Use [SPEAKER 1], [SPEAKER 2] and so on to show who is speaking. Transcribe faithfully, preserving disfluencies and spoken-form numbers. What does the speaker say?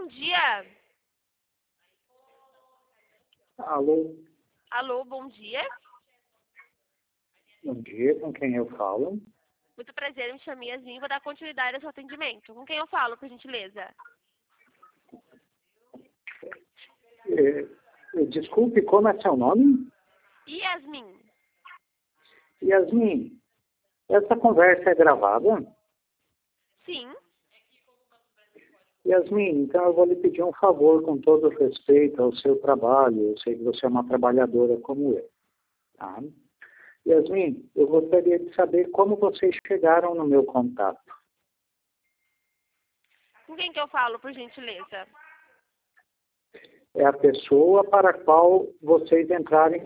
[SPEAKER 1] bom dia.
[SPEAKER 2] Alô,
[SPEAKER 1] Alô, bom dia.
[SPEAKER 2] bom dia, com quem eu falo?
[SPEAKER 1] Muito prazer, me chamo Yasmin, vou dar continuidade ao seu atendimento. Com quem eu falo, por gentileza?
[SPEAKER 2] É, é, desculpe, como é seu nome?
[SPEAKER 1] Yasmin.
[SPEAKER 2] Yasmin, essa conversa é gravada?
[SPEAKER 1] Sim.
[SPEAKER 2] Yasmin, então eu vou lhe pedir um favor com todo respeito ao seu trabalho. Eu sei que você é uma trabalhadora como eu. Tá? Yasmin, eu gostaria de saber como vocês chegaram no meu contato.
[SPEAKER 1] Com quem que eu falo, por gentileza?
[SPEAKER 2] É a pessoa para a qual vocês entrarem